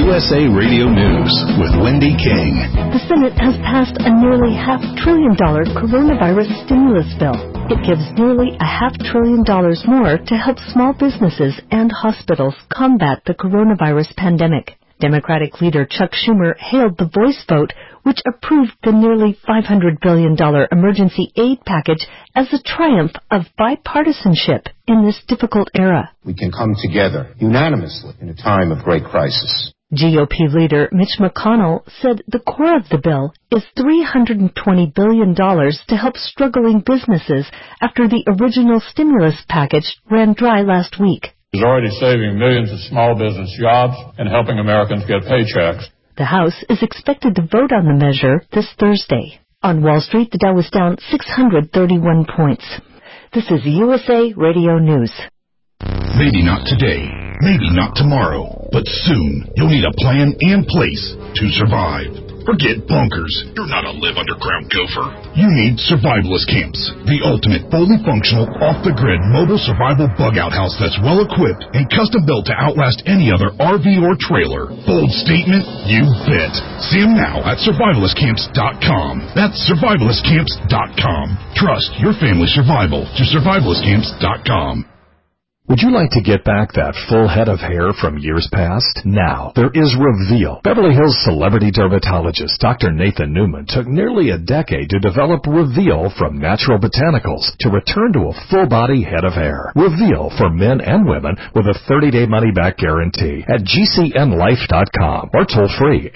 USA Radio News with Wendy King. The Senate has passed a nearly $500 billion coronavirus stimulus bill. It gives nearly $500 billion more to help small businesses and hospitals combat the coronavirus pandemic. Democratic leader Chuck Schumer hailed the voice vote, which approved the nearly $500 billion emergency aid package as a triumph of bipartisanship in this difficult era. We can come together unanimously in a time of great crisis. GOP leader Mitch McConnell said the core of the bill is $320 billion to help struggling businesses after the original stimulus package ran dry last week. Is already saving millions of small business jobs and helping Americans get paychecks. The House is expected to vote on the measure this Thursday. On Wall Street, the Dow was down 631 points. This is USA Radio News. Maybe not today, maybe not tomorrow, but soon you'll need a plan and place to survive. Forget bunkers. You're not a live underground gopher. You need Survivalist Camps, the ultimate fully functional, off-the-grid mobile survival bug-out house that's well-equipped and custom-built to outlast any other RV or trailer. Bold statement? You bet. See them now at survivalistcamps.com. That's survivalistcamps.com. Trust your family's survival to survivalistcamps.com. Would you like to get back that full head of hair from years past? Now, there is Reveal. Beverly Hills celebrity dermatologist Dr. Nathan Newman took nearly a decade to develop Reveal from natural botanicals to return to a full-body head of hair. Reveal for men and women with a 30-day money-back guarantee at GCNlife.com or toll free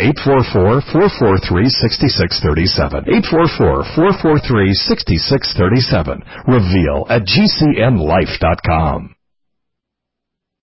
844-443-6637. 844-443-6637. Reveal at GCNlife.com.